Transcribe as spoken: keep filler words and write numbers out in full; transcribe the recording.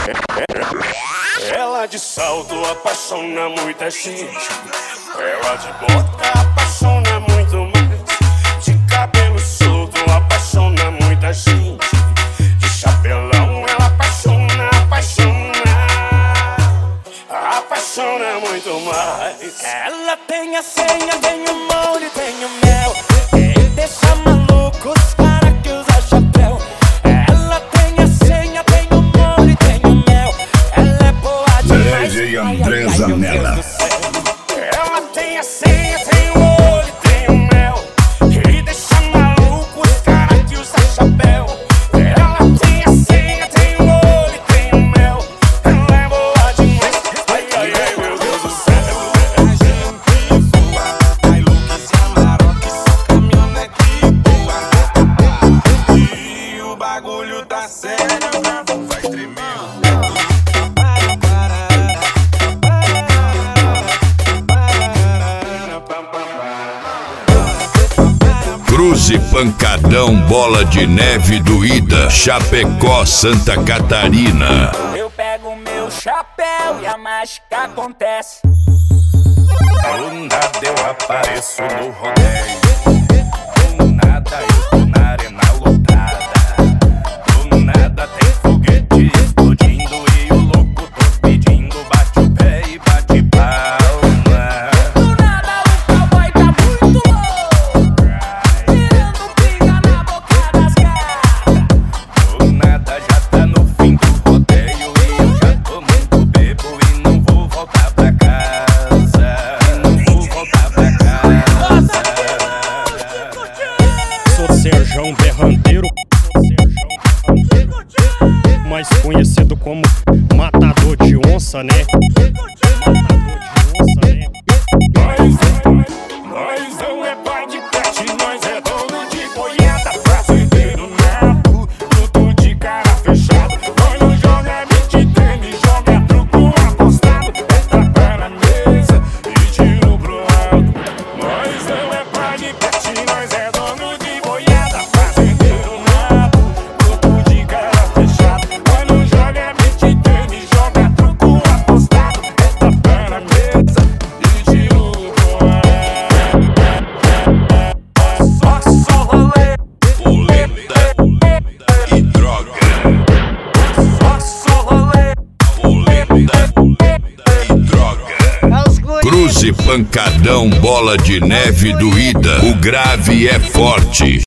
Ela de salto apaixona muita gente. Ela de bota apaixona muito mais. De cabelo solto apaixona muita gente. De chapelão ela apaixona, apaixona, apaixona muito mais. Ela tem a senha, tem o molde, tem o mel. Ele deixa maluco os cara que usa chapéu. Ela tem a senha, tem o molde, tem o mel. Ela é boa demais. D J André Zanella. Ela tem a senha, tem o olho, tem o mel. Ele deixa maluco os cara que usa chapéu. Ela tem a senha, tem o olho, tem o mel. Ela é boa demais. Ai, ai, ai, meu Deus do céu. E o bagulho tá sério, vai tremer. Cruze, pancadão, bola de neve doída, Chapecó, Santa Catarina. Eu pego meu chapéu e a mágica acontece. Do nada eu apareço no rodeio. Do nada eu tô na arena lotada. Do nada tem foguete explodindo e o louco tô pedindo. Bate o pé e bate palma. Do nada o cowboy tá muito louco, tirando pinga na boca das gatas. Do nada já tá no fim do rodeio e eu já tô muito bebo e não vou voltar pra casa. Não vou voltar pra casa. Sou Serjão Berranteiro, mais conhecido como matador de onça, né? Matador de onça, né? Nós, nós não é pai de pet, nós é dono de boiada. Fazendeiro nato, tudo de cara fechada. Nós não joga beat tênis, joga truco apostado. É tapa na mesa e tiro pro alto. Nós não é pai de pet, nós é dono de boiada. Fazendeiro nato, tudo de cara fechada. Nós não joga beat tênis, joga truco apostado. É tapa na mesa e tiro pro alto. Só só rolê, Polenta e droga. só só rolê. Polenta e droga. Cruze, pancadão, bola de neve doída, o grave é forte.